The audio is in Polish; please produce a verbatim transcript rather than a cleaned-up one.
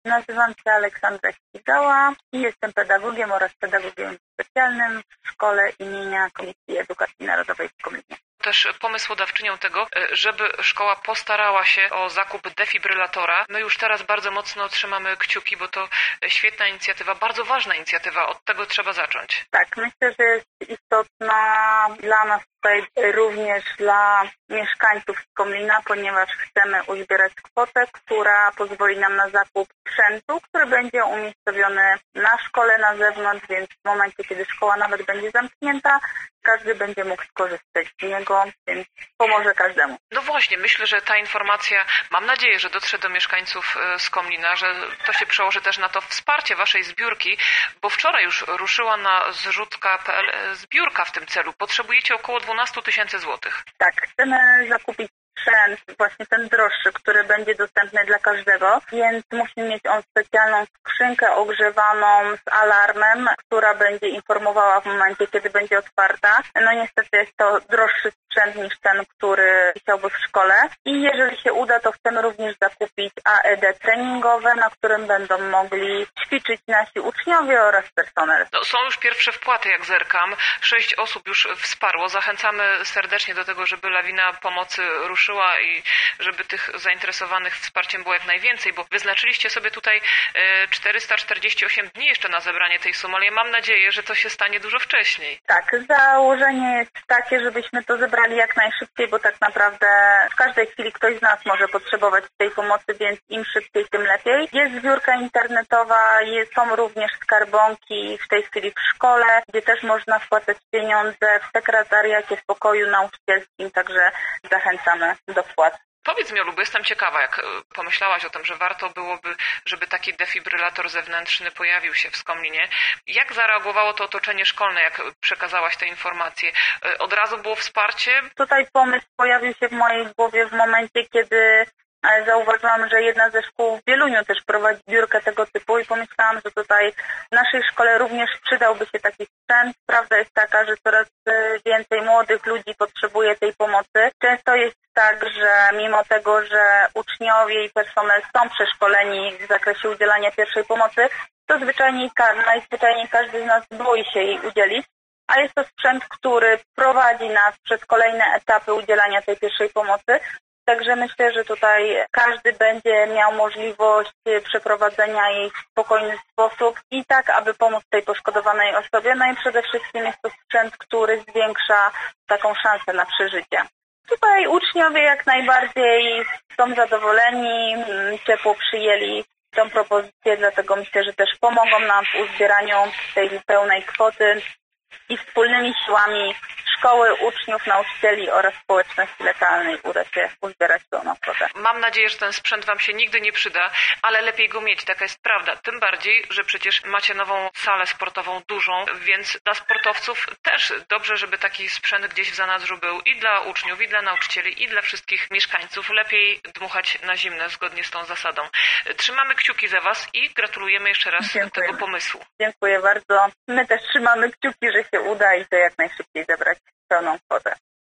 Nazywam się Aleksandra Ścigała i jestem pedagogiem oraz pedagogiem specjalnym w Szkole imienia Komisji Edukacji Narodowej w Komlinie. Też pomysłodawczynią tego, żeby szkoła postarała się o zakup defibrylatora. My już teraz bardzo mocno trzymamy kciuki, bo to świetna inicjatywa, bardzo ważna inicjatywa. Od tego trzeba zacząć. Tak, myślę, że jest istotna dla nas tutaj również dla mieszkańców Komlina, ponieważ chcemy uzbierać kwotę, która pozwoli nam na zakup sprzętu, który będzie umiejscowiony na szkole na zewnątrz, więc w momencie, kiedy szkoła nawet będzie zamknięta, każdy będzie mógł skorzystać z niego, więc pomoże każdemu. No właśnie, myślę, że ta informacja, mam nadzieję, że dotrze do mieszkańców z Komlina, że to się przełoży też na to wsparcie waszej zbiórki, bo wczoraj już ruszyła na zrzutka kropka p l zbiórka w tym celu. Potrzebujecie około dwanaście tysięcy złotych. Tak, chcemy zakupić sprzęt, właśnie ten droższy, który będzie dostępny dla każdego, więc musi mieć on specjalną skrzynkę ogrzewaną z alarmem, która będzie informowała w momencie, kiedy będzie otwarta. No niestety jest to droższy sprzęt niż ten, który chciałby w szkole. I jeżeli się uda, to chcemy również zakupić A E D treningowe, na którym będą mogli ćwiczyć nasi uczniowie oraz personel. No, są już pierwsze wpłaty, jak zerkam. Sześć osób już wsparło. Zachęcamy serdecznie do tego, żeby lawina pomocy ruszyła i żeby tych zainteresowanych wsparciem było jak najwięcej, bo wyznaczyliście sobie tutaj czterysta czterdzieści osiem dni jeszcze na zebranie tej sumy, ale ja mam nadzieję, że to się stanie dużo wcześniej. Tak, założenie jest takie, żebyśmy to zebrali jak najszybciej, bo tak naprawdę w każdej chwili ktoś z nas może potrzebować tej pomocy, więc im szybciej, tym lepiej. Jest zbiórka internetowa, jest, są również skarbonki w tej chwili w szkole, gdzie też można wpłacać pieniądze w sekretariacie, w pokoju nauczycielskim, także zachęcamy do wpłat. Powiedz mi, Olu, bo jestem ciekawa, jak pomyślałaś o tym, że warto byłoby, żeby taki defibrylator zewnętrzny pojawił się w Skomlinie. Jak zareagowało to otoczenie szkolne, jak przekazałaś te informacje? Od razu było wsparcie? Tutaj pomysł pojawił się w mojej głowie w momencie, kiedy zauważyłam, że jedna ze szkół w Wieluniu też prowadzi zbiórkę tego typu i pomyślałam, że tutaj w naszej szkole również przydałby się taki sprzęt. Prawda jest taka, że coraz więcej młodych ludzi potrzebuje tej pomocy. Często jest tak, że mimo tego, że uczniowie i personel są przeszkoleni w zakresie udzielania pierwszej pomocy, to zwyczajnie, najzwyczajniej każdy z nas boi się jej udzielić. A jest to sprzęt, który prowadzi nas przez kolejne etapy udzielania tej pierwszej pomocy. Także myślę, że tutaj każdy będzie miał możliwość przeprowadzenia jej w spokojny sposób i tak, aby pomóc tej poszkodowanej osobie. No i przede wszystkim jest to sprzęt, który zwiększa taką szansę na przeżycie. Tutaj uczniowie jak najbardziej są zadowoleni, ciepło przyjęli tę propozycję, dlatego myślę, że też pomogą nam w uzbieraniu tej pełnej kwoty i wspólnymi siłami szkoły, uczniów, nauczycieli oraz społeczności lokalnej uda się uzbierać pełną kwotę. Mam nadzieję, że ten sprzęt wam się nigdy nie przyda, ale lepiej go mieć, taka jest prawda. Tym bardziej, że przecież macie nową salę sportową dużą, więc dla sportowców też dobrze, żeby taki sprzęt gdzieś w zanadrzu był i dla uczniów, i dla nauczycieli, i dla wszystkich mieszkańców. Lepiej dmuchać na zimne, zgodnie z tą zasadą. Trzymamy kciuki za was i gratulujemy jeszcze raz Dziękuję. tego pomysłu. Dziękuję bardzo. My też trzymamy kciuki, że się uda i to jak najszybciej zebrać pełną kwotę.